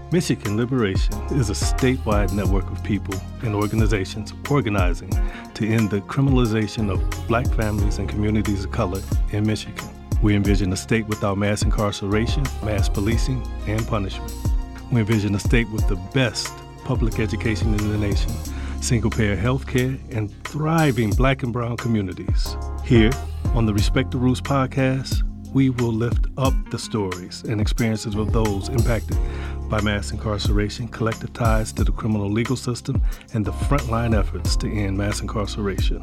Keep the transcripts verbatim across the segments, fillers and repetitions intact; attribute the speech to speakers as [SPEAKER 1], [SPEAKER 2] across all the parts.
[SPEAKER 1] Michigan Liberation is a statewide network of people and organizations organizing to end the criminalization of black families and communities of color in Michigan. We envision a state without mass incarceration, mass policing, and punishment. We envision a state with the best public education in the nation, single-payer health care, and thriving black and brown communities. Here on the Respect the Roots podcast, we will lift up the stories and experiences of those impacted by mass incarceration, collective ties to the criminal legal system, and the frontline efforts to end mass incarceration.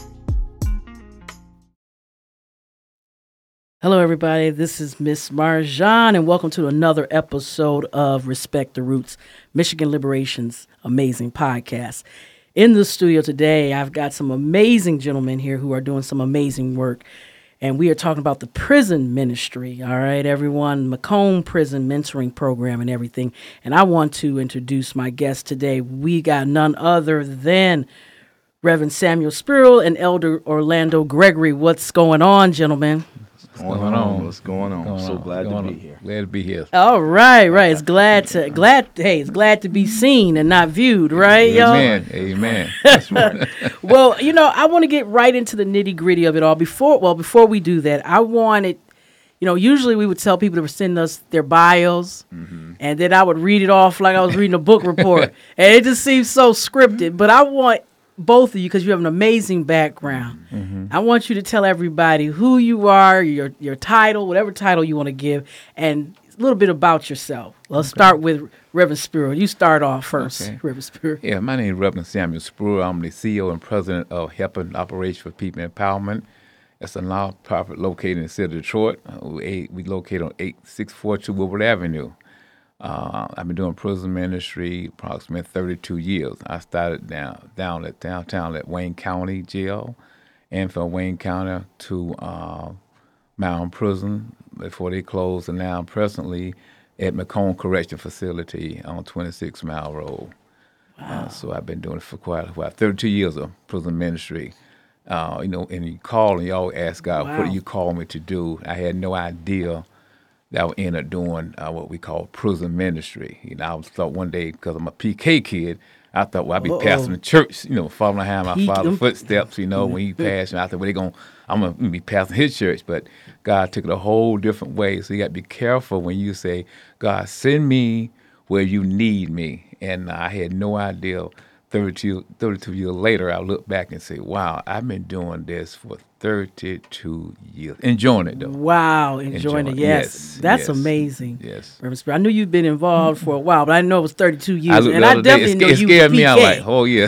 [SPEAKER 2] Hello, everybody. This is Miss Marjan, and welcome to another episode of Respect the Roots, Michigan Liberation's amazing podcast. In the studio today, I've got some amazing gentlemen here who are doing some amazing work. And we are talking about the prison ministry, all right, everyone, Macomb Prison Mentoring Program and everything. And I want to introduce my guest today. We got none other than Reverend Samuel Spruill and Elder Orlando Gregory. What's going on, gentlemen?
[SPEAKER 3] What's going on? What's going on? Going so on. glad going to be on. here.
[SPEAKER 4] Glad to be here.
[SPEAKER 2] All right, right. It's glad to glad. Hey, it's glad to be seen and not viewed, right, y'all?
[SPEAKER 4] Amen. Amen. That's right.
[SPEAKER 2] Well, you know, I want to get right into the nitty gritty of it all. Before, well, before we do that, I wanted, you know, usually we would tell people to send us their bios, mm-hmm. and then I would read it off like I was reading a book report, and it just seems so scripted. But I want both of you, because you have an amazing background. Mm-hmm. I want you to tell everybody who you are, your your title, whatever title you want to give, and a little bit about yourself. Let's okay. start with Reverend Spruill. You start off first, okay. Reverend Spruill.
[SPEAKER 4] Yeah, my name is Reverend Samuel Spruill. I'm the C E O and President of Helping Operation for People Empowerment. It's a nonprofit located in the city of Detroit. We, we located on eight six four two Woodward Avenue. Uh, I've been doing prison ministry approximately thirty-two years. I started down down at downtown at Wayne County Jail, and from Wayne County to uh, Mountain Prison before they closed, and now I'm presently at Macomb Correction Facility on twenty-six Mile Road. Wow. Uh, so I've been doing it for quite a while, thirty-two years of prison ministry. Uh, you know, and you call and you always ask God, wow. what do you call me to do? I had no idea that I would end up doing uh, what we call prison ministry. You know, I was thought one day, because I'm a P K kid, I thought, well, I'd be Uh-oh. pastoring the church, you know, following behind my P- father's footsteps, you know, when he passed. And I thought, well, they gonna, I'm going to be pastoring his church. But God took it a whole different way. So you got to be careful when you say, God, send me where you need me. And I had no idea. thirty-two, thirty-two years later, I look back and say, wow, I've been doing this for thirty-two years. Enjoying it, though.
[SPEAKER 2] Wow, enjoying, enjoying it, yes. yes That's yes, amazing.
[SPEAKER 4] Yes.
[SPEAKER 2] I knew you'd been involved for a while, but I didn't know it was thirty-two years.
[SPEAKER 4] I
[SPEAKER 2] and I definitely
[SPEAKER 4] day,
[SPEAKER 2] know
[SPEAKER 4] it,
[SPEAKER 2] you
[SPEAKER 4] It scared
[SPEAKER 2] were
[SPEAKER 4] me. I like, oh, yeah.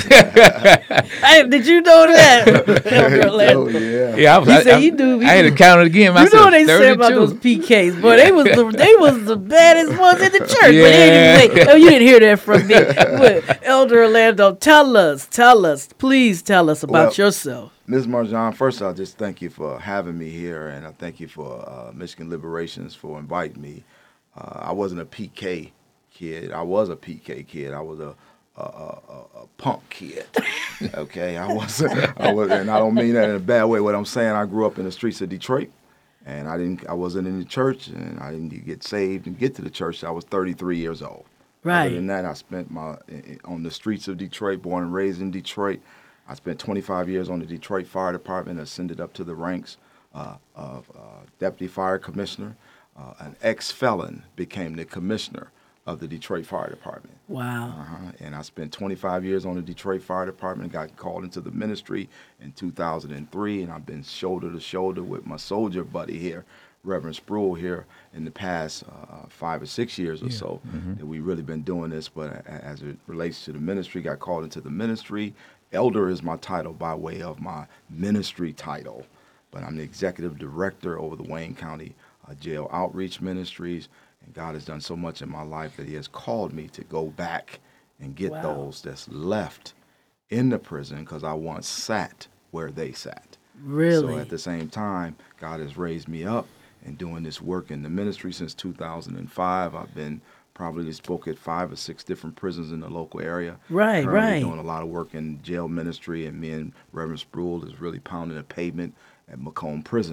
[SPEAKER 2] Hey, did you know that?
[SPEAKER 3] oh, yeah.
[SPEAKER 4] Yeah, I, was,
[SPEAKER 2] he
[SPEAKER 4] I,
[SPEAKER 2] said
[SPEAKER 4] I,
[SPEAKER 2] he do, he
[SPEAKER 4] I had
[SPEAKER 2] do.
[SPEAKER 4] to count it again.
[SPEAKER 2] You
[SPEAKER 4] Myself,
[SPEAKER 2] know what they
[SPEAKER 4] thirty-two.
[SPEAKER 2] said about those P Ks, but they was the they was the baddest ones in the church.
[SPEAKER 4] Yeah.
[SPEAKER 2] But anyway, oh, you didn't hear that from me. But Elder Orlando, tell us, tell us, please tell us about
[SPEAKER 3] well,
[SPEAKER 2] yourself.
[SPEAKER 3] Miz Marjan, first I'll just thank you for having me here, and I thank you for uh, Michigan Liberations for inviting me. Uh, I wasn't a P K kid. I was a P K kid. I was a a, a, a punk kid. Okay, I wasn't. I was, and I don't mean that in a bad way. What I'm saying, I grew up in the streets of Detroit, and I didn't. I wasn't in the church, and I didn't get saved and get to the church. I was thirty-three years old.
[SPEAKER 2] Right.
[SPEAKER 3] Other than that, I spent my on the streets of Detroit, born and raised in Detroit. I spent twenty-five years on the Detroit Fire Department, ascended up to the ranks uh, of uh, Deputy Fire Commissioner. Uh, an ex-felon became the commissioner of the Detroit Fire Department.
[SPEAKER 2] Wow.
[SPEAKER 3] Uh-huh. And I spent twenty-five years on the Detroit Fire Department, got called into the ministry in two thousand three, and I've been shoulder to shoulder with my soldier buddy here, Reverend Spruill, here in the past uh, five or six years or yeah. so mm-hmm. that we've really been doing this. But as it relates to the ministry, got called into the ministry. Elder is my title by way of my ministry title, but I'm the executive director over the Wayne County uh, Jail Outreach Ministries, and God has done so much in my life that he has called me to go back and get wow. those that's left in the prison, because I once sat where they sat.
[SPEAKER 2] Really?
[SPEAKER 3] So at the same time, God has raised me up and doing this work in the ministry since two thousand five. I've been probably spoke at five or six different prisons in the local area.
[SPEAKER 2] Right,
[SPEAKER 3] Currently
[SPEAKER 2] right.
[SPEAKER 3] doing a lot of work in jail ministry, and me and Reverend Spruill is really pounding the pavement at Macomb Prison.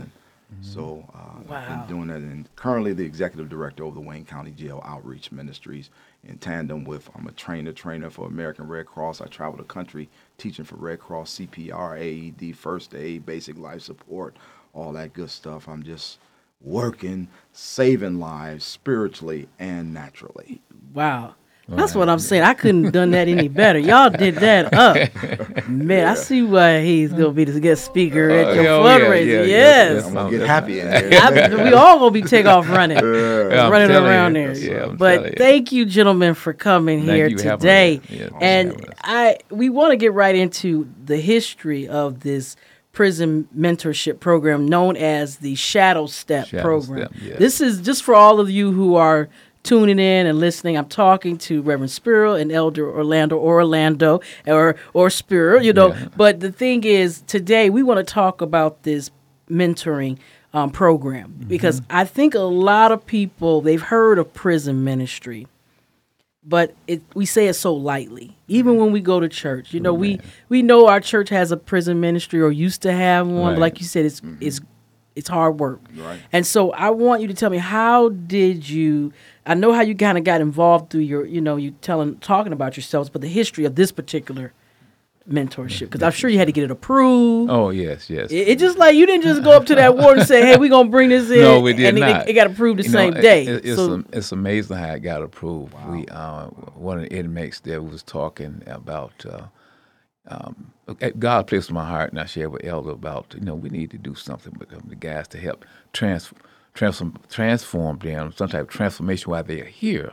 [SPEAKER 3] So uh,
[SPEAKER 2] Wow.
[SPEAKER 3] I've been doing that, and currently the executive director of the Wayne County Jail Outreach Ministries. In tandem with, I'm a trainer trainer for American Red Cross. I travel the country teaching for Red Cross, C P R, A E D, first aid, basic life support, all that good stuff. I'm just working, saving lives spiritually and naturally.
[SPEAKER 2] Wow. That's what I'm saying. I couldn't have done that any better. Y'all did that up. Man, I see why he's going to be the guest speaker at your
[SPEAKER 4] yeah,
[SPEAKER 2] fundraiser.
[SPEAKER 4] yeah, yeah,
[SPEAKER 2] yes.
[SPEAKER 3] I'm going to get happy in there.
[SPEAKER 2] I, we all going to be take off running,
[SPEAKER 4] Yeah, I'm
[SPEAKER 2] running
[SPEAKER 4] telling
[SPEAKER 2] around
[SPEAKER 4] you.
[SPEAKER 2] there.
[SPEAKER 4] Yeah, I'm telling
[SPEAKER 2] but
[SPEAKER 4] you.
[SPEAKER 2] thank you, gentlemen, for coming
[SPEAKER 4] Thank
[SPEAKER 2] here
[SPEAKER 4] you for having
[SPEAKER 2] today.
[SPEAKER 4] us. Yeah, thanks for
[SPEAKER 2] and
[SPEAKER 4] having us.
[SPEAKER 2] I we want to get right into the history of this prison mentorship program known as the Shadow Step
[SPEAKER 4] Shadow
[SPEAKER 2] program.
[SPEAKER 4] Step, yes.
[SPEAKER 2] This is just for all of you who are tuning in and listening. I'm talking to Reverend Spiro and Elder Orlando or Orlando or or Spiro, you know.
[SPEAKER 4] Yeah.
[SPEAKER 2] But the thing is, today we want to talk about this mentoring um, program
[SPEAKER 4] Mm-hmm.
[SPEAKER 2] because I think a lot of people, they've heard of prison ministry, but it, we say it so lightly. Even when we go to church, you know, we we know our church has a prison ministry or used to have one. But
[SPEAKER 4] Right.
[SPEAKER 2] like you said, it's it's it's hard work.
[SPEAKER 3] Right.
[SPEAKER 2] And so I want you to tell me, how did you? I know how you kind of got involved through your, you know, you telling talking about yourselves, but the history of this particular mentorship, because I'm sure you had to get it approved.
[SPEAKER 4] Oh, yes, yes.
[SPEAKER 2] It, it just like you didn't just go up to that ward and say, "Hey, we're gonna bring this in."
[SPEAKER 4] No, we did
[SPEAKER 2] and it-
[SPEAKER 4] not.
[SPEAKER 2] It, got approved the
[SPEAKER 4] You know,
[SPEAKER 2] same
[SPEAKER 4] it-
[SPEAKER 2] day.
[SPEAKER 4] it- it's,
[SPEAKER 2] so
[SPEAKER 4] am- it's amazing how it got approved. We uh, one of the inmates there was talking about uh, um, God placed in my heart, and I shared with Elder about, you know, we need to do something with them, the guys to help trans, transform transform them, some type of transformation while they're here.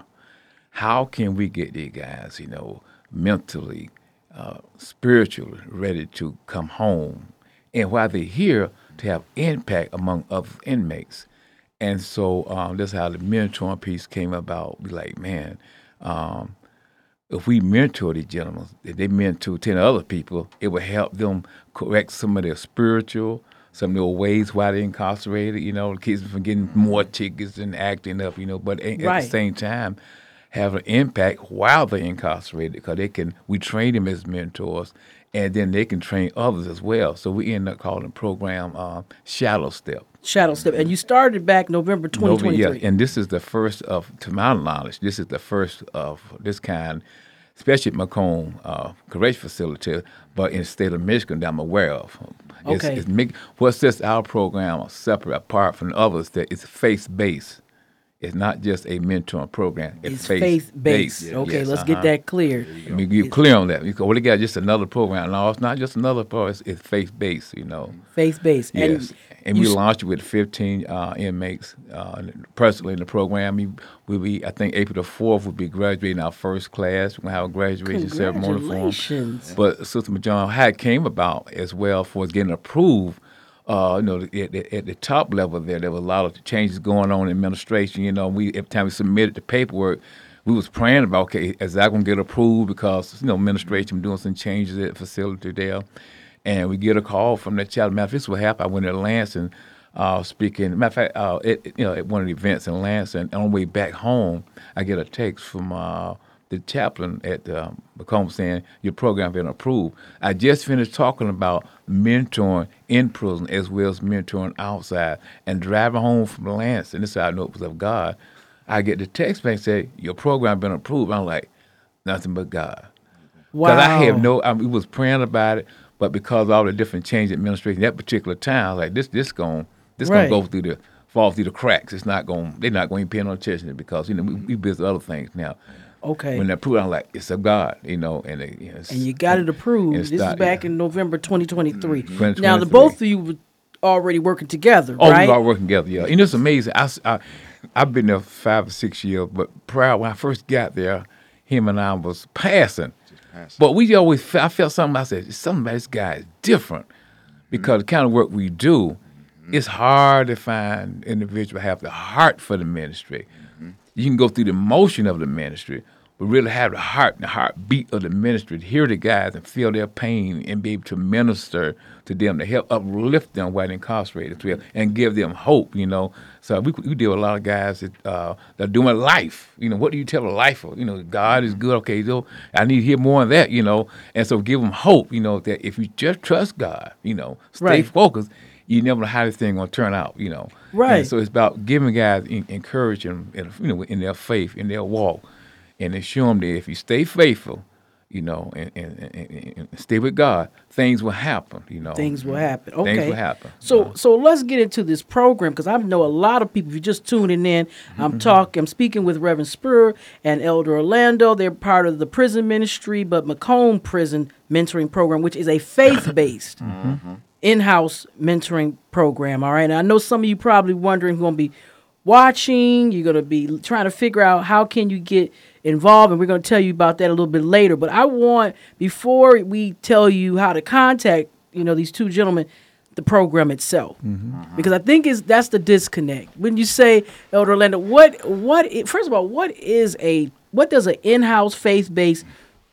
[SPEAKER 4] How can we get these guys, you know, mentally, uh, spiritually ready to come home, and while they're here to have impact among other inmates? And so um, that's how the mentoring piece came about. We like, man, um, if we mentor these gentlemen, if they mentor ten other people, it would help them correct some of their spiritual, some of their ways while they're incarcerated, you know, keeps them from getting more tickets and acting up, you know, but at, at
[SPEAKER 2] Right.
[SPEAKER 4] the same time, have an impact while they're incarcerated, because they can, we train them as mentors, and then they can train others as well. So we end up calling the program uh, Shadow Step.
[SPEAKER 2] Shadow Step, and you started back November twenty
[SPEAKER 4] Nobody-
[SPEAKER 2] twenty-three.
[SPEAKER 4] yeah, and this is the first of, to my knowledge, this is the first of this kind, especially at Macomb uh, Correctional Facility, but in the state of Michigan that I'm aware of. It's,
[SPEAKER 2] Okay.
[SPEAKER 4] it's make, what sets our program separate, apart from others, that it's faith-based. It's not just a mentoring program. It's,
[SPEAKER 2] It's faith based.
[SPEAKER 4] faith-based.
[SPEAKER 2] Okay,
[SPEAKER 4] Yes,
[SPEAKER 2] let's
[SPEAKER 4] uh-huh.
[SPEAKER 2] get that clear.
[SPEAKER 4] I mean, you're clear on that. You go, well, they got just another program. No, it's not just another program. It's, it's faith-based, you know.
[SPEAKER 2] Faith based.
[SPEAKER 4] Yes, and,
[SPEAKER 2] you
[SPEAKER 4] we
[SPEAKER 2] s-
[SPEAKER 4] launched it with fifteen uh, inmates uh, presently in the program. We will be, I think, April the fourth. We'll be graduating our first class. We're gonna have a graduation ceremony for them.
[SPEAKER 2] Congratulations.
[SPEAKER 4] But Sister Majon, how it came about as well for us getting approved. Uh, you know, at, at, at the top level there, there was a lot of changes going on in administration. You know, we every time we submitted the paperwork, we was praying about, okay, is that going to get approved? Because, you know, administration doing some changes at the facility there. And we get a call from the child. Matter of fact, this is what happened. I went to Lansing uh, speaking. Matter of fact, uh, it, you know, at one of the events in Lansing, on the way back home, I get a text from uh, the chaplain at uh, Macomb saying, your program been approved. I just finished talking about mentoring in prison as well as mentoring outside. And driving home from Lansing, this is how I know it was of God, I get the text back and say, your program been approved. I'm like, nothing but God.
[SPEAKER 2] Wow.
[SPEAKER 4] Because I have no, I mean, we was praying about it, but because of all the different changes in administration that particular time, like this, this going, this
[SPEAKER 2] Right.
[SPEAKER 4] gonna go through the, fall through the cracks. It's not going, they're not going to pay no attention to it because, you know, we, we busy with other things now.
[SPEAKER 2] Okay.
[SPEAKER 4] When they approved, I'm like, it's of God, you know, and it, you know, it's-
[SPEAKER 2] and you got it approved.
[SPEAKER 4] and
[SPEAKER 2] This
[SPEAKER 4] it's
[SPEAKER 2] is
[SPEAKER 4] not-
[SPEAKER 2] back in November twenty twenty-three.
[SPEAKER 4] twenty
[SPEAKER 2] Now, the
[SPEAKER 4] twenty-three.
[SPEAKER 2] both of you were already working together,
[SPEAKER 4] Oh,
[SPEAKER 2] right?
[SPEAKER 4] we all working together, yeah. You know, it's amazing. I, s- I, have been there five or six years, but prior, when I first got there, him and I was passing.
[SPEAKER 3] passing.
[SPEAKER 4] But we always, fe- I felt something, I said, something about this guy is different. Because the kind of work we do, it's hard to find individuals have the heart for the ministry. You can go through the motion of the ministry, but really have the heart and the heartbeat of the ministry to hear the guys and feel their pain and be able to minister to them, to help uplift them while incarcerated as well, and give them hope, you know. So we we deal with a lot of guys that, uh, that are doing life. You know, what do you tell a lifer? You know, God is good. Okay, so I need to hear more of that, you know. And so give them hope, you know, that if you just trust God, you know, stay
[SPEAKER 2] Right.
[SPEAKER 4] focused, you never know how this thing gonna turn out, you know.
[SPEAKER 2] Right.
[SPEAKER 4] And so it's about giving guys en- encouraging, in, you know, in their faith, in their walk, and to show them that if you stay faithful, you know, and, and, and, and stay with God, things will happen, you know.
[SPEAKER 2] Things will happen. Okay.
[SPEAKER 4] Things will happen.
[SPEAKER 2] So so let's get into this program, because I know a lot of people, if you're just tuning in, I'm talking, I'm speaking with Reverend Spur and Elder Orlando. They're part of the prison ministry, but Macomb Prison Mentoring Program, which is a faith-based in-house mentoring program, all right? And I know some of you probably wondering, going to be watching, you're going to be trying to figure out how can you get involved, and we're going to tell you about that a little bit later. But I want, before we tell you how to contact, you know, these two gentlemen, the program itself, mm-hmm. because I think is that's the disconnect. When you say, Elder Orlando, what what i- first of all, what is a what does an in-house faith-based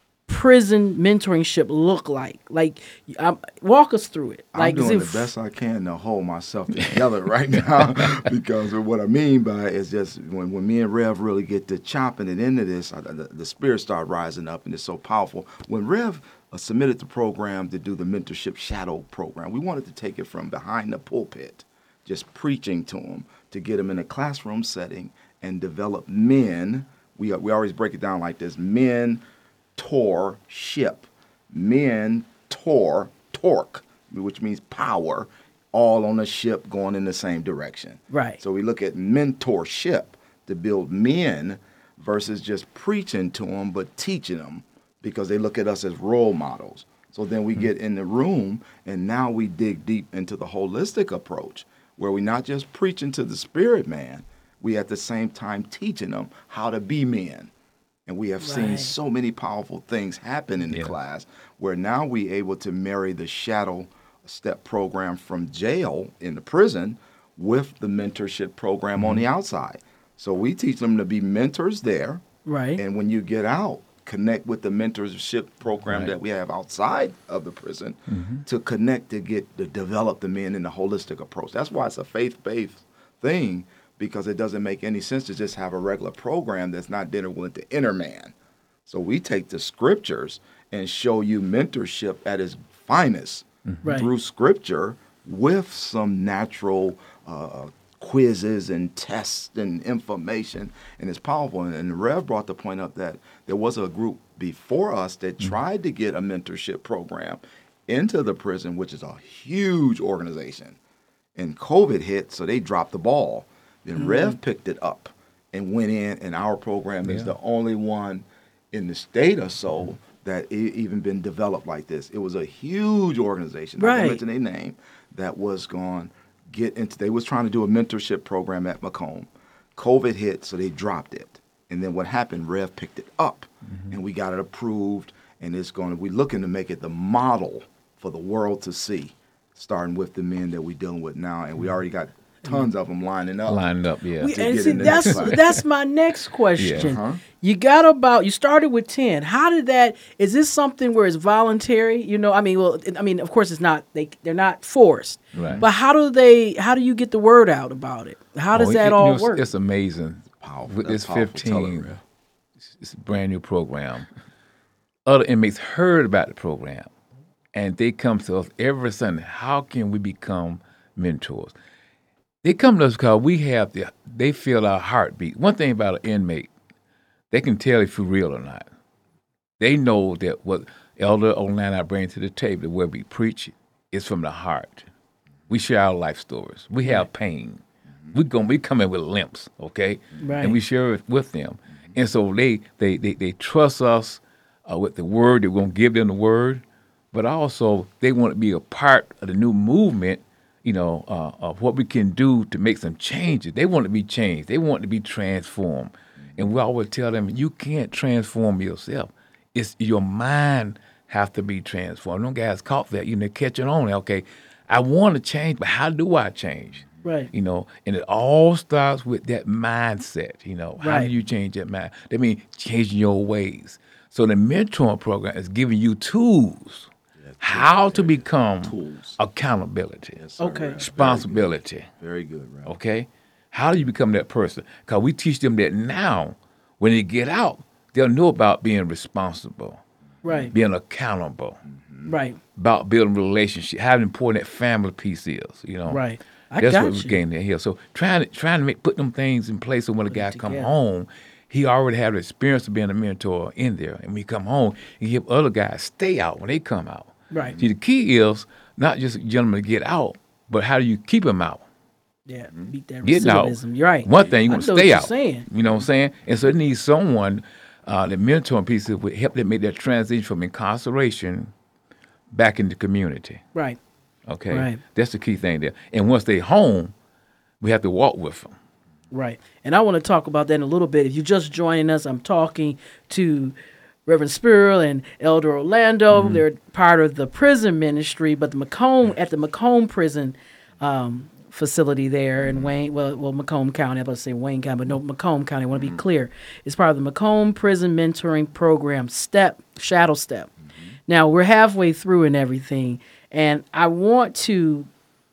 [SPEAKER 2] prison mentoringship look like? Like, um, walk us through it. Like,
[SPEAKER 3] I'm doing
[SPEAKER 2] is
[SPEAKER 3] the
[SPEAKER 2] it-
[SPEAKER 3] best I can to hold myself together right now, because what I mean by it is just when, when me and Rev really get to chopping it into this, I, the, the spirit start rising up, and it's so powerful. When Rev uh, submitted the program to do the mentorship shadow program, we wanted to take it from behind the pulpit, just preaching to them, to get them in a classroom setting and develop men. We we always break it down like this: men tore ship, men tore torque, which means power, all on a ship going in the same direction.
[SPEAKER 2] Right.
[SPEAKER 3] So we look at mentorship to build men versus just preaching to them, but teaching them, because they look at us as role models. So then we get in the room, and now we dig deep into the holistic approach, where we're not just preaching to the spirit man, we at the same time teaching them how to be men. And we have seen
[SPEAKER 2] Right.
[SPEAKER 3] so many powerful things happen in the
[SPEAKER 4] Yeah.
[SPEAKER 3] class, where now we able to marry the shadow step program from jail in the prison with the mentorship program on the outside. So we teach them to be mentors there.
[SPEAKER 2] Right.
[SPEAKER 3] And when you get out, connect with the mentorship program
[SPEAKER 4] Right.
[SPEAKER 3] that we have outside of the prison to connect to get to develop the men in the holistic approach. That's why it's a faith-based thing, because it doesn't make any sense to just have a regular program that's not dealing with the inner man. So we take the scriptures and show you mentorship at its finest
[SPEAKER 2] Right.
[SPEAKER 3] through scripture, with some natural uh, quizzes and tests and information, and it's powerful. And, and Rev brought the point up that there was a group before us that tried to get a mentorship program into the prison, which is a huge organization. And COVID hit, so they dropped the ball. Then Rev picked it up and went in, and our program is
[SPEAKER 4] Yeah.
[SPEAKER 3] the only one in the state or so that e- even been developed like this. It was a huge organization, not
[SPEAKER 2] Right.
[SPEAKER 3] to mention their name, that was going get into. They was trying to do a mentorship program at Macomb. COVID hit, so they dropped it. And then what happened? Rev picked it up, and we got it approved. And it's going. to We're looking to make it the model for the world to see, starting with the men that we're dealing with now, and we already got tons of them lining up.
[SPEAKER 4] Lined up, yeah.
[SPEAKER 2] We,
[SPEAKER 3] to
[SPEAKER 2] and
[SPEAKER 3] get
[SPEAKER 2] see,
[SPEAKER 3] in the
[SPEAKER 2] that's
[SPEAKER 3] next class.
[SPEAKER 2] that's my next question.
[SPEAKER 3] Uh-huh.
[SPEAKER 2] You got about you started with ten. How did that? Is this something where it's voluntary? You know, I mean, well, I mean, of course, it's not. They they're not forced.
[SPEAKER 4] Right.
[SPEAKER 2] But how do they? How do you get the word out about it? How does
[SPEAKER 4] Oh,
[SPEAKER 2] that
[SPEAKER 4] it- you
[SPEAKER 2] all
[SPEAKER 4] know, it's-
[SPEAKER 2] work?
[SPEAKER 4] It's amazing.
[SPEAKER 3] Powerful.
[SPEAKER 4] With
[SPEAKER 3] That's
[SPEAKER 4] this
[SPEAKER 3] powerful. Tell it,
[SPEAKER 4] fifteen,
[SPEAKER 3] Rev.
[SPEAKER 4] it's, it's a brand new program. Other inmates heard about the program, and they come to us every Sunday. How can we become mentors? They come to us because we have the. They feel our heartbeat. One thing about an inmate, they can tell if you're real or not. They know that what Elder Orlando bring to the table, where we preach, is from the heart. We share our life stories. We have pain. We going we come in with limps, okay?
[SPEAKER 2] Right.
[SPEAKER 4] And we share it with them. And so they they they, they trust us uh, with the word. They're going to give them the word, but also they want to be a part of the new movement, you know, uh, of what we can do to make some changes. They want to be changed. They want to be transformed. And we always tell them, you can't transform yourself. It's your mind have to be transformed. Them guys caught that, you know, catching on. Okay, I want to change, but how do I change?
[SPEAKER 2] Right.
[SPEAKER 4] You know, and it all starts with that mindset. You know, how
[SPEAKER 2] Right.
[SPEAKER 4] do you change that mind? That means changing your ways. So the mentoring program is giving you tools how to become
[SPEAKER 3] Tools.
[SPEAKER 4] accountability,
[SPEAKER 3] Yes, sir,
[SPEAKER 2] Okay.
[SPEAKER 3] Rev.
[SPEAKER 4] responsibility.
[SPEAKER 3] Very good, Rev.
[SPEAKER 4] Okay, how do you become that person? Because we teach them that now. When they get out, they'll know about being responsible.
[SPEAKER 2] Right.
[SPEAKER 4] being accountable,
[SPEAKER 2] Right.
[SPEAKER 4] about building relationship, how important that family piece is. You know,
[SPEAKER 2] Right. I
[SPEAKER 4] That's
[SPEAKER 2] got
[SPEAKER 4] what we
[SPEAKER 2] you.
[SPEAKER 4] gained here. So trying to trying to make put them things in place so when the
[SPEAKER 2] Put it
[SPEAKER 4] guy come
[SPEAKER 2] together.
[SPEAKER 4] home, he already had the experience of being a mentor in there. And when he come home, he give other guys stay out when they come out.
[SPEAKER 2] Right.
[SPEAKER 4] See, the key is not just a gentleman to get out, but how do you keep him out?
[SPEAKER 2] Yeah. Beat that
[SPEAKER 4] Getting out.
[SPEAKER 2] recidivism. You're right.
[SPEAKER 4] One thing, you
[SPEAKER 2] I
[SPEAKER 4] want to
[SPEAKER 2] know what
[SPEAKER 4] stay
[SPEAKER 2] you're
[SPEAKER 4] out.
[SPEAKER 2] saying.
[SPEAKER 4] You know what I'm saying? And so it needs someone, uh, the mentoring piece that would help them make that transition from incarceration back into community.
[SPEAKER 2] Right.
[SPEAKER 4] Okay?
[SPEAKER 2] Right.
[SPEAKER 4] That's the key thing there. And once they home, we have to walk with them.
[SPEAKER 2] Right. And I want to talk about that in a little bit. If you're just joining us, I'm talking to Reverend Spurl and Elder Orlando.
[SPEAKER 4] Mm-hmm.
[SPEAKER 2] They're part of the prison ministry, but the Macomb at the Macomb prison um, facility there in Wayne, well, well, Macomb County. I'm about to say Wayne County, but no, Macomb County. I want to be clear. It's part of the Macomb Prison Mentoring Program, STEP, Shadow Step. Now, we're halfway through and everything, and I want to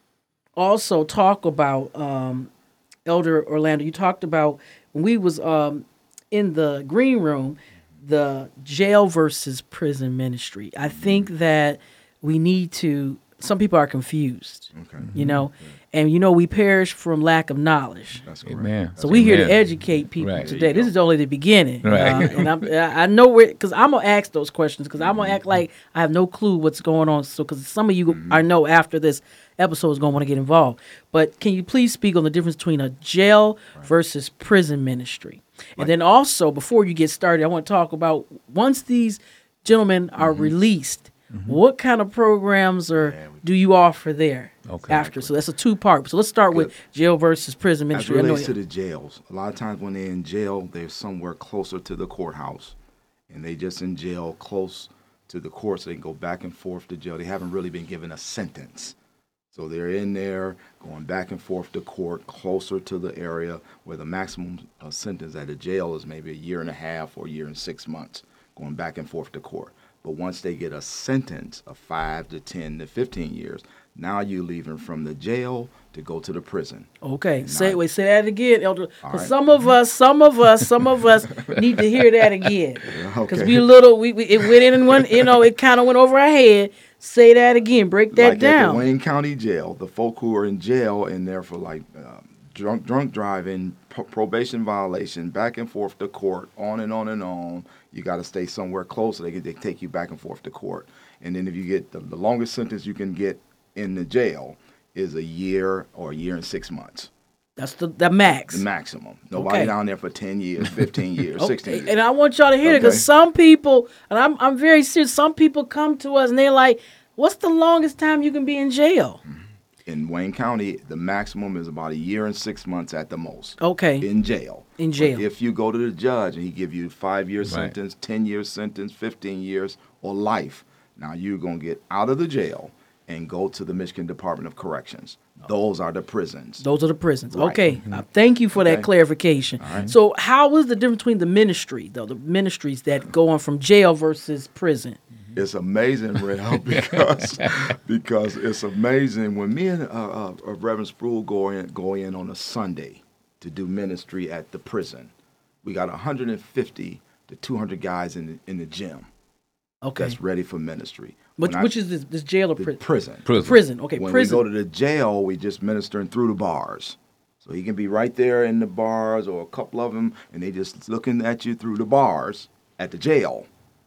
[SPEAKER 2] also talk about um, Elder Orlando. You talked about when we was um, in the green room, the jail versus prison ministry. I think that we need to. Some people are confused,
[SPEAKER 3] Okay.
[SPEAKER 2] you know, and you know we perish from lack of knowledge.
[SPEAKER 3] That's correct.
[SPEAKER 4] Amen.
[SPEAKER 2] So we're here to
[SPEAKER 4] Amen.
[SPEAKER 2] educate people
[SPEAKER 4] Right.
[SPEAKER 2] today. This is only the beginning,
[SPEAKER 4] Right.
[SPEAKER 2] uh, and I'm, I I know where because I'm gonna ask those questions because I'm gonna act like I have no clue what's going on. So because some of you I know after this episode is gonna want to get involved. But can you please speak on the difference between a jail versus prison ministry, and then also before you get started, I want to talk about once these gentlemen are released. What kind of programs or do you offer there
[SPEAKER 4] Okay.
[SPEAKER 2] after? So that's a two part. So let's start with jail versus prison
[SPEAKER 3] As
[SPEAKER 2] ministry.
[SPEAKER 3] it
[SPEAKER 2] I know
[SPEAKER 3] relates to
[SPEAKER 2] you-
[SPEAKER 3] the jails, a lot of times when they're in jail, they're somewhere closer to the courthouse, and they just in jail close to the court, so they can go back and forth to jail. They haven't really been given a sentence, so they're in there going back and forth to court, closer to the area where the maximum uh, sentence at a jail is maybe a year and a half or a year and six months, going back and forth to court. But once they get a sentence of five to ten to fifteen years, now you're leaving from the jail to go to the prison.
[SPEAKER 2] Okay, say
[SPEAKER 3] Not-
[SPEAKER 2] wait, say that again, Elder.
[SPEAKER 3] All
[SPEAKER 2] For
[SPEAKER 3] right.
[SPEAKER 2] some of us, some of us, some of us need to hear that again because
[SPEAKER 3] Okay.
[SPEAKER 2] we little, we, we it went in and went, you know, it kind of went over our head. Say that again, break that
[SPEAKER 3] like at
[SPEAKER 2] down.
[SPEAKER 3] the Wayne County Jail, the folk who are in jail in there for like um, drunk drunk driving, pro- probation violation, back and forth to court, on and on and on. You got to stay somewhere close so they can they take you back and forth to court. And then if you get the, the longest sentence you can get in the jail is a year or a year and six months,
[SPEAKER 2] That's the the max.
[SPEAKER 3] the maximum. Nobody
[SPEAKER 2] Okay.
[SPEAKER 3] down there for ten years, fifteen years, sixteen years.
[SPEAKER 2] And I want y'all to hear it because
[SPEAKER 3] Okay.
[SPEAKER 2] some people, and I'm I'm very serious. Some people come to us and they're like, "What's the longest time you can be in jail?"
[SPEAKER 3] In Wayne County, the maximum is about a year and six months at the most.
[SPEAKER 2] Okay,
[SPEAKER 3] In jail.
[SPEAKER 2] In
[SPEAKER 3] But
[SPEAKER 2] jail.
[SPEAKER 3] if you go to the judge and he give you five year
[SPEAKER 4] Right.
[SPEAKER 3] sentence, ten year sentence, fifteen years, or life, now you're gonna get out of the jail and go to the Michigan Department of Corrections. Those are the prisons.
[SPEAKER 2] those are the prisons.
[SPEAKER 3] Right.
[SPEAKER 2] Okay, uh, thank you for that
[SPEAKER 3] Okay.
[SPEAKER 2] clarification. So, how is the difference between the ministry, though, the ministries that go on from jail versus prison?
[SPEAKER 3] It's amazing, Real, because because it's amazing when me and uh, uh, uh, Reverend Spruill go in go in on a Sunday to do ministry at the prison. We got one hundred fifty to two hundred guys in the, in the gym
[SPEAKER 2] Okay,
[SPEAKER 3] that's ready for ministry.
[SPEAKER 2] which
[SPEAKER 3] When I-
[SPEAKER 2] which is this, this jail or
[SPEAKER 3] the
[SPEAKER 2] prison?
[SPEAKER 3] prison?
[SPEAKER 4] Prison.
[SPEAKER 2] Prison. Okay,
[SPEAKER 3] When
[SPEAKER 2] prison.
[SPEAKER 3] we go to the jail, we just ministering through the bars. So he can be right there in the bars or a couple of them, and they just looking at you through the bars at the jail.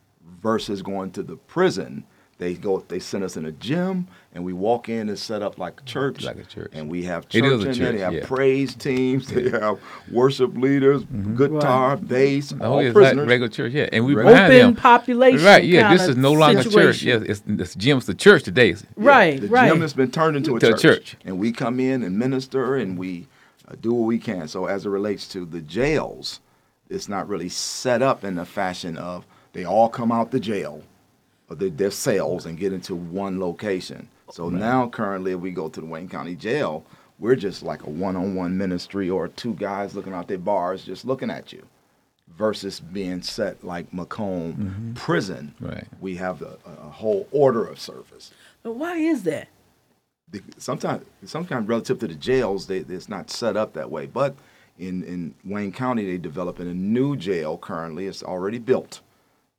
[SPEAKER 3] Versus going to the prison, they go. They send us in a gym, and we walk in and set up like a church.
[SPEAKER 4] Like a church.
[SPEAKER 3] And we have
[SPEAKER 4] It
[SPEAKER 3] church
[SPEAKER 4] is a
[SPEAKER 3] in there.
[SPEAKER 4] church,
[SPEAKER 3] They have
[SPEAKER 4] yeah.
[SPEAKER 3] praise teams. They have worship leaders, guitar, bass,
[SPEAKER 4] Oh,
[SPEAKER 3] all
[SPEAKER 4] it's like
[SPEAKER 3] prisoners.
[SPEAKER 4] regular church, yeah. And we
[SPEAKER 3] Right.
[SPEAKER 4] remind
[SPEAKER 2] Open
[SPEAKER 4] them,
[SPEAKER 2] population.
[SPEAKER 4] right? Yeah, this
[SPEAKER 2] kinda
[SPEAKER 4] is no longer church.
[SPEAKER 2] situation.
[SPEAKER 4] Yes, it's this gym's the church today.
[SPEAKER 3] Yeah,
[SPEAKER 2] Right,
[SPEAKER 3] the
[SPEAKER 2] right.
[SPEAKER 3] gym has been turned into a
[SPEAKER 4] To a
[SPEAKER 3] church.
[SPEAKER 4] church.
[SPEAKER 3] And we come in and minister and we uh, do what we can. So as it relates to the jails, it's not really set up in the fashion of they all come out the jail or the, their cells and get into one location. So now currently if we go to the Wayne County Jail, we're just like a one-on-one ministry or two guys looking out their bars just looking at you versus being set like Macomb Prison.
[SPEAKER 4] Right.
[SPEAKER 3] We have a, a whole order of service.
[SPEAKER 2] But why is that?
[SPEAKER 3] The- sometimes sometimes relative to the jails, they, it's not set up that way. But in, in Wayne County, they developing a new jail currently. It's already built.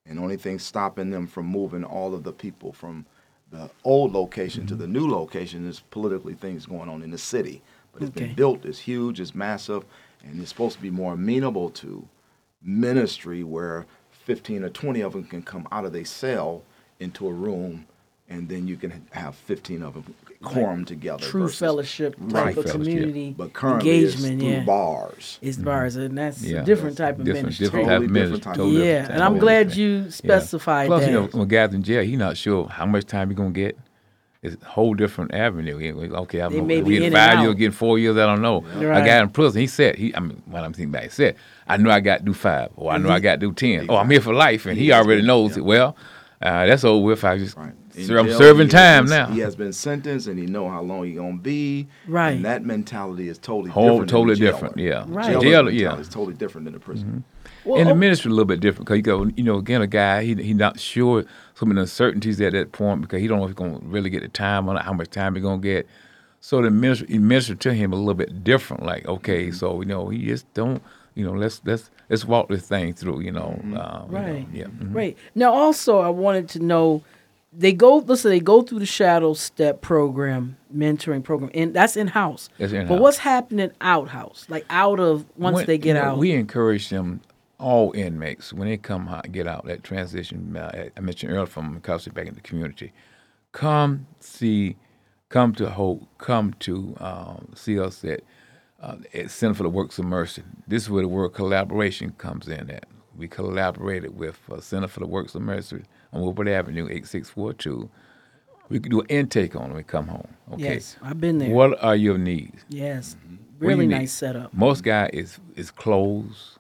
[SPEAKER 3] And the only thing stopping them from moving all of the people from the old location mm-hmm. to the new location is politically things going on in the city. But it's
[SPEAKER 2] okay.
[SPEAKER 3] been built, it's huge, it's massive, and it's supposed to be more amenable to ministry where fifteen or twenty of them can come out of their cell into a room, and then you can have fifteen of them quorum
[SPEAKER 2] like
[SPEAKER 3] together.
[SPEAKER 2] True
[SPEAKER 3] versus,
[SPEAKER 2] fellowship type
[SPEAKER 3] right,
[SPEAKER 2] of
[SPEAKER 3] fellowship.
[SPEAKER 2] community
[SPEAKER 3] But currently
[SPEAKER 2] engagement.
[SPEAKER 3] it's through
[SPEAKER 2] yeah.
[SPEAKER 3] bars.
[SPEAKER 2] It's bars, and that's
[SPEAKER 4] Yeah.
[SPEAKER 2] a different type of
[SPEAKER 4] different,
[SPEAKER 2] ministry.
[SPEAKER 4] different type
[SPEAKER 3] Totally
[SPEAKER 4] of
[SPEAKER 3] different
[SPEAKER 4] ministry.
[SPEAKER 3] type of
[SPEAKER 4] Totally
[SPEAKER 2] yeah,
[SPEAKER 4] different
[SPEAKER 2] and
[SPEAKER 4] type
[SPEAKER 2] I'm
[SPEAKER 4] of
[SPEAKER 2] glad
[SPEAKER 4] ministry.
[SPEAKER 2] you specified
[SPEAKER 4] Plus,
[SPEAKER 2] that.
[SPEAKER 4] you know, when God's in jail, he's not sure how much time he's gonna get. It's a whole different avenue. He- Okay, I
[SPEAKER 2] They
[SPEAKER 4] don't
[SPEAKER 2] may
[SPEAKER 4] know.
[SPEAKER 2] be
[SPEAKER 4] We
[SPEAKER 2] in
[SPEAKER 4] get
[SPEAKER 2] and
[SPEAKER 4] five
[SPEAKER 2] out.
[SPEAKER 4] years, getting four years. I don't know.
[SPEAKER 2] Right.
[SPEAKER 4] I got in prison. He said, "He, I mean, what I'm thinking about, he said, I know I got to do five, or I know I got to do ten. Oh, I'm here for life, and he,
[SPEAKER 3] He has
[SPEAKER 4] already
[SPEAKER 3] been-
[SPEAKER 4] knows
[SPEAKER 3] yeah.
[SPEAKER 4] it. Well, uh, that's over with. I just,
[SPEAKER 3] Right. In
[SPEAKER 4] sir, I'm
[SPEAKER 3] jail,
[SPEAKER 4] serving
[SPEAKER 3] he has
[SPEAKER 4] time
[SPEAKER 3] been-
[SPEAKER 4] now.
[SPEAKER 3] He has been sentenced, and he know how long he gonna be.
[SPEAKER 2] Right.
[SPEAKER 3] And that mentality is totally
[SPEAKER 4] Whole,
[SPEAKER 3] different.
[SPEAKER 4] totally
[SPEAKER 3] than the
[SPEAKER 4] different.
[SPEAKER 3] jailer.
[SPEAKER 4] Yeah.
[SPEAKER 2] Right.
[SPEAKER 3] Jailer's
[SPEAKER 4] Jail,
[SPEAKER 3] mentality
[SPEAKER 4] yeah.
[SPEAKER 3] is totally different than the prison.
[SPEAKER 2] Well,
[SPEAKER 4] In the
[SPEAKER 2] oh,
[SPEAKER 4] ministry, a little bit different because you go, you know, again, a guy he he not sure some of the uncertainties at that point because he don't know if he's gonna really get the time on it, how much time he's gonna get. So the ministry, he ministered to him a little bit different. Like, okay,
[SPEAKER 3] Mm-hmm.
[SPEAKER 4] so you know, he just don't, you know, let's let's let's walk this thing through. You know,
[SPEAKER 3] Mm-hmm.
[SPEAKER 4] uh, you
[SPEAKER 2] Right.
[SPEAKER 4] know, yeah. mhm.
[SPEAKER 2] Right. Now, also, I wanted to know they go. Listen, they go through the Shadow Step program, mentoring program, and that's in house.
[SPEAKER 4] That's in-house.
[SPEAKER 2] But what's happening out house? Like out of once
[SPEAKER 4] When-
[SPEAKER 2] they get
[SPEAKER 4] you know,
[SPEAKER 2] out.
[SPEAKER 4] we encourage them, all inmates, when they come out, get out, that transition uh, I mentioned earlier from incarceration back in the community, come see, come to Hope, come to um, see us at, uh, at Center for the Works of Mercy. This is where the word collaboration comes in at. We collaborated with uh, Center for the Works of Mercy on Woodward Avenue, eight six four two. We can do an intake on them when we come home. Okay.
[SPEAKER 2] Yes, I've been there.
[SPEAKER 4] What are your needs?
[SPEAKER 2] Yes,
[SPEAKER 4] What do you
[SPEAKER 2] really
[SPEAKER 4] need?
[SPEAKER 2] nice setup.
[SPEAKER 4] Most guy is is clothes,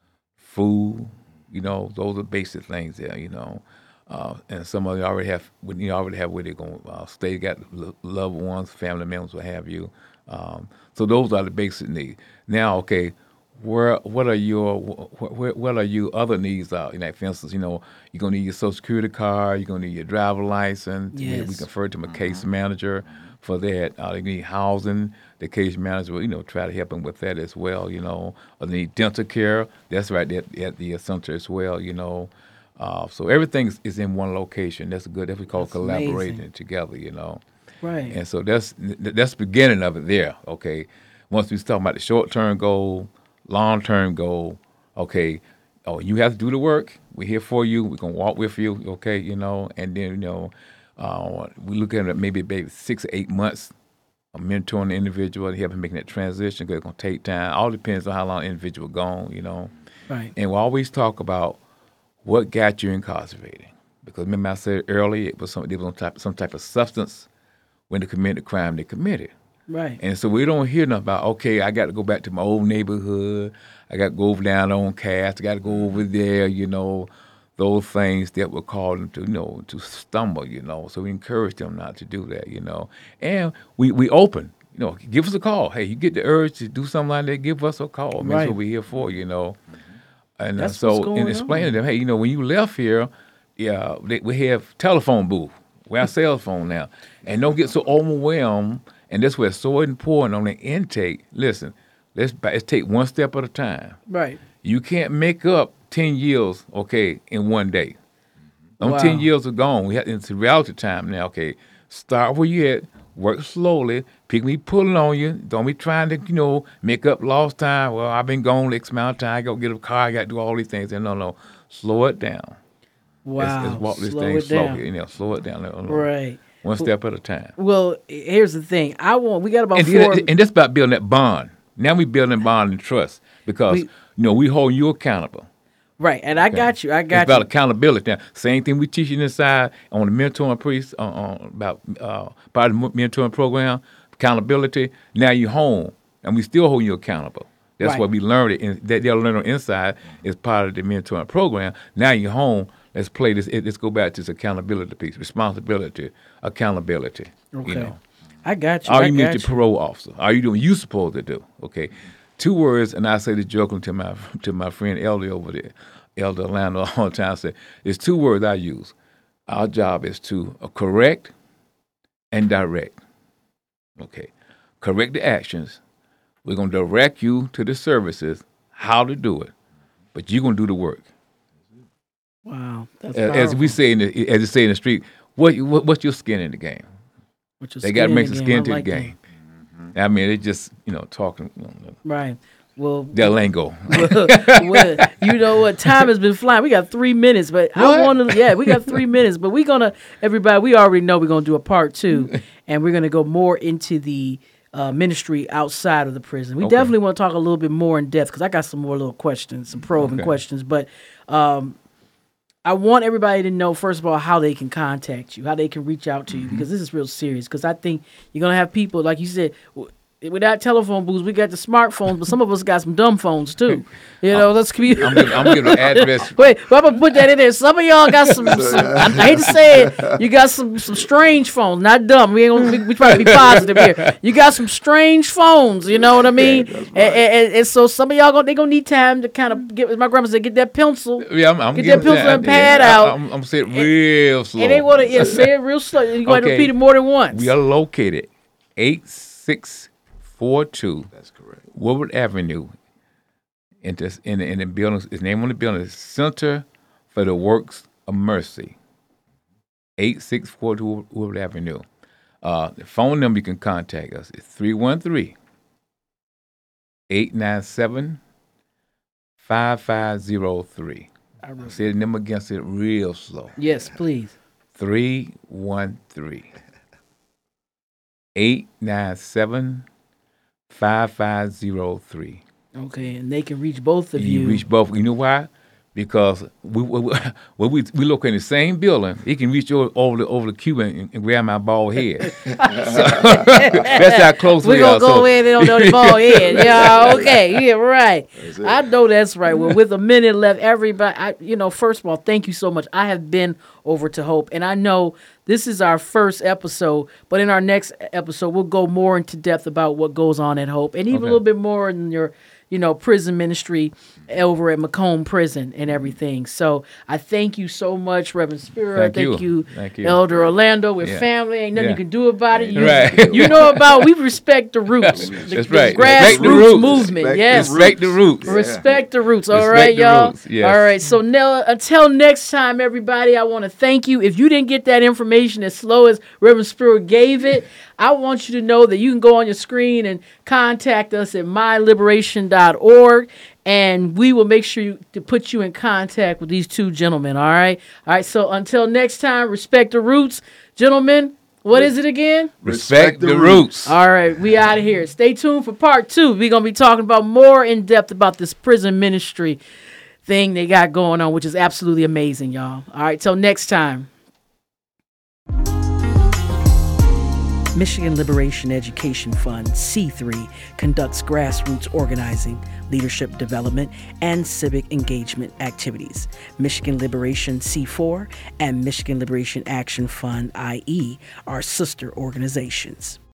[SPEAKER 4] food, you know, those are basic things there, you know. Uh, and some of you already have, you already have where they're going to uh, stay, got lo- loved ones, family members, what have you. Um, so those are the basic needs. Now, okay, where what are your wh- wh- what are your other needs out? You know, for instance, you know, you're gonna need your Social Security card, you're gonna need your driver license. You know, we
[SPEAKER 2] Yes.
[SPEAKER 4] confer to a case manager for that. Uh, they need housing. The case manager will, you know, try to help them with that as well. You know, or they need dental care. That's right at, at the center as well. You know, uh, so everything is, is in one location. That's good. That's what we call
[SPEAKER 2] That's
[SPEAKER 4] collaborating
[SPEAKER 2] amazing.
[SPEAKER 4] together. You know.
[SPEAKER 2] Right.
[SPEAKER 4] And so that's that's the beginning of it there, okay? Once we talk about the short-term goal, long-term goal, okay, oh, you have to do the work. We're here for you. We're going to walk with you, okay, you know? And then, you know, uh, we look at it maybe, maybe six or eight months of mentoring the individual, helping making that transition, 'cause it's going to take time. All depends on how long the individual gone, you know?
[SPEAKER 2] Right.
[SPEAKER 4] And we always talk about what got you incarcerated. Because remember I said earlier, it was some, there was some type, some type of substance when they committed the crime they committed.
[SPEAKER 2] Right.
[SPEAKER 4] And so we don't hear nothing about, okay, I got to go back to my old neighborhood. I got to go over down on Cass. I got to go over there, you know, those things that would cause them to, you know, to stumble, you know. So we encourage them not to do that, you know. And we, we open, you know, give us a call. Hey, you get the urge to do something like that, give us a call. I mean, That's
[SPEAKER 2] Right.
[SPEAKER 4] what we're here for, you know. And uh,
[SPEAKER 2] That's what's
[SPEAKER 4] so
[SPEAKER 2] going
[SPEAKER 4] in explaining
[SPEAKER 2] on.
[SPEAKER 4] to them, hey, you know, when you left here, yeah, they, we have telephone booth. We have cell phone now. And don't get so overwhelmed. And that's where it's so important on the intake. Listen, let's, let's take one step at a time.
[SPEAKER 2] Right.
[SPEAKER 4] You can't make up ten years, okay, in one day. Them
[SPEAKER 2] Wow.
[SPEAKER 4] ten years are gone. We have, it's reality time now, okay. Start where you at, work slowly. People be pulling on you. Don't be trying to, you know, make up lost time. Well, I've been gone X amount of time. I got to get a car. I got to do all these things. And no, no, slow it down.
[SPEAKER 2] Wow.
[SPEAKER 4] Let's, let's walk this
[SPEAKER 2] Slow
[SPEAKER 4] thing
[SPEAKER 2] it down.
[SPEAKER 4] slowly. You know, slow it down. No, no.
[SPEAKER 2] Right.
[SPEAKER 4] One step at a time.
[SPEAKER 2] Well, here's the thing. I want. We got about
[SPEAKER 4] And,
[SPEAKER 2] four.
[SPEAKER 4] and that's about building that bond. Now we building bond and trust because,
[SPEAKER 2] We-
[SPEAKER 4] you know, we hold you accountable.
[SPEAKER 2] right. And I got you. I
[SPEAKER 4] It's
[SPEAKER 2] got
[SPEAKER 4] about
[SPEAKER 2] you.
[SPEAKER 4] accountability. Now, same thing we teach you inside on the mentoring priest uh, uh, about uh, part of the mentoring program, accountability. Now you're home, and we still hold you accountable. That's
[SPEAKER 2] Right.
[SPEAKER 4] what we learned it. In, that they'll learn on inside is part of the mentoring program. Now you're home. Let's play this. it- Let's go back to this accountability piece, responsibility, accountability.
[SPEAKER 2] Okay.
[SPEAKER 4] You know,
[SPEAKER 2] I got you.
[SPEAKER 4] all
[SPEAKER 2] I
[SPEAKER 4] you
[SPEAKER 2] got
[SPEAKER 4] need
[SPEAKER 2] you.
[SPEAKER 4] to parole officer. All you doing? You supposed to do. Okay. Two words, and I say this joking to my to my friend Elder over there, Elder Orlando all the time. I say there's two words I use. Our job is to uh, correct and direct. Okay, correct the actions. We're gonna direct you to the services how to do it, but you're gonna do the work.
[SPEAKER 2] Wow, that's
[SPEAKER 4] As, as we say in the, as you say in the street, what, what what's your skin in the game? They got to make some skin to the game. Mm-hmm. I mean, they just you know talking. You know,
[SPEAKER 2] right. Well,
[SPEAKER 4] their lingo.
[SPEAKER 2] well, well, you know what? Time has been flying. We got three minutes, but what? I want to. Yeah, we got three minutes, but we're gonna. Everybody, we already know we're gonna do a part two, and we're gonna go more into the uh, ministry outside of the prison. We okay. definitely want to talk a little bit more in depth because I got some more little questions, some probing okay. questions. But um, I want everybody to know, first of all, how they can contact you, how they can reach out to you, because this is real serious. Because I think you're gonna have people, like you said. W- Without telephone booths, we got the smartphones, but some of us got some dumb phones too. You know, let's communicate.
[SPEAKER 4] I'm giving, I'm giving an address.
[SPEAKER 2] Wait, well, I'm gonna put that in there. Some of y'all got some. some I hate to say it, you got some some strange phones, not dumb. We ain't gonna. We, we try to be positive here. You got some strange phones. You know what I mean? Yeah, right. and, and, and so some of y'all gonna they gonna need time to kind of get. As my grandma said, get that pencil.
[SPEAKER 4] Yeah, I'm, I'm
[SPEAKER 2] get that pencil that, and pad
[SPEAKER 4] yeah,
[SPEAKER 2] out.
[SPEAKER 4] I'm, I'm, I'm saying it real slow.
[SPEAKER 2] And they want to yeah, say it real slow. You got to repeat it more than once.
[SPEAKER 4] We are located eight six. Four two.
[SPEAKER 3] That's correct.
[SPEAKER 4] Woodward Avenue. In this in the, in the building, its name on the building is Center for the Works of Mercy. Eight six four two Woodward Avenue. Uh, the phone number you can contact us is three one three, eight nine seven, five five zero three. I'll say the number against it real slow.
[SPEAKER 2] Yes, please.
[SPEAKER 4] Three one three, eight nine seven. Five five zero three.
[SPEAKER 2] Okay, and they can reach both of
[SPEAKER 4] you.
[SPEAKER 2] You
[SPEAKER 4] reach both. You know why? Because we we we, we, we look in the same building. He can reach over, over the over the cube and, and grab my bald head. So, that's how close we, we are.
[SPEAKER 2] We're gonna go so. in and on the bald head. Yeah, okay, yeah, right. I know that's right. Well, with a minute left, everybody, I, you know, first of all, thank you so much. I have been over to Hope, and I know this is our first episode, but in our next episode, we'll go more into depth about what goes on at Hope, and even okay. a little bit more in your, you know, prison ministry over at Macomb Prison and everything. So I thank you so much, Reverend Spiro.
[SPEAKER 4] Thank,
[SPEAKER 2] thank
[SPEAKER 4] you.
[SPEAKER 2] you,
[SPEAKER 4] thank you,
[SPEAKER 2] Elder Orlando. We're
[SPEAKER 4] yeah.
[SPEAKER 2] family. Ain't nothing
[SPEAKER 4] yeah.
[SPEAKER 2] you can do about it. You,
[SPEAKER 4] right.
[SPEAKER 2] you know about we respect the roots.
[SPEAKER 4] That's
[SPEAKER 2] the,
[SPEAKER 4] right.
[SPEAKER 2] The grassroots movement.
[SPEAKER 3] Respect
[SPEAKER 2] yes.
[SPEAKER 3] The
[SPEAKER 4] respect the roots.
[SPEAKER 2] Yeah. Respect the roots. All
[SPEAKER 4] respect
[SPEAKER 2] right, y'all.
[SPEAKER 4] Roots. Yes.
[SPEAKER 2] All right. So now, until next time, everybody, I want to thank you. If you didn't get that information as slow as Reverend Spiro gave it, I want you to know that you can go on your screen and contact us at my liberation dot org, and we will make sure you, to put you in contact with these two gentlemen, all right? All right, so until next time, respect the roots. Gentlemen, what is it again?
[SPEAKER 4] Respect the roots.
[SPEAKER 2] All right, we out of here. Stay tuned for part two. We're going to be talking about more in depth about this prison ministry thing they got going on, which is absolutely amazing, y'all. All right, till next time. Michigan Liberation Education Fund, C three, conducts grassroots organizing, leadership development, and civic engagement activities. Michigan Liberation C four and Michigan Liberation Action Fund, I E, are sister organizations.